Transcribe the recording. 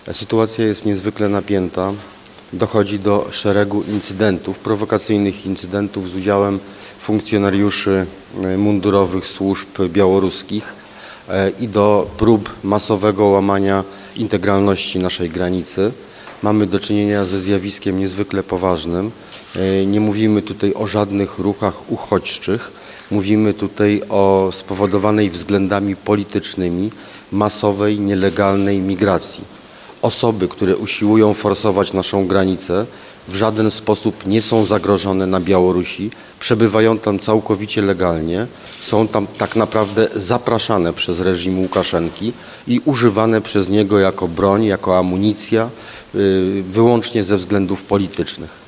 Sytuacja jest niezwykle napięta. Dochodzi do szeregu incydentów, prowokacyjnych incydentów z udziałem funkcjonariuszy mundurowych służb białoruskich i do prób masowego łamania integralności naszej granicy. Mamy do czynienia ze zjawiskiem niezwykle poważnym. Nie mówimy tutaj o żadnych ruchach uchodźczych. Mówimy tutaj o spowodowanej względami politycznymi masowej, nielegalnej migracji. Osoby, które usiłują forsować naszą granicę, w żaden sposób nie są zagrożone na Białorusi, przebywają tam całkowicie legalnie, są tam tak naprawdę zapraszane przez reżim Łukaszenki i używane przez niego jako broń, jako amunicja, wyłącznie ze względów politycznych.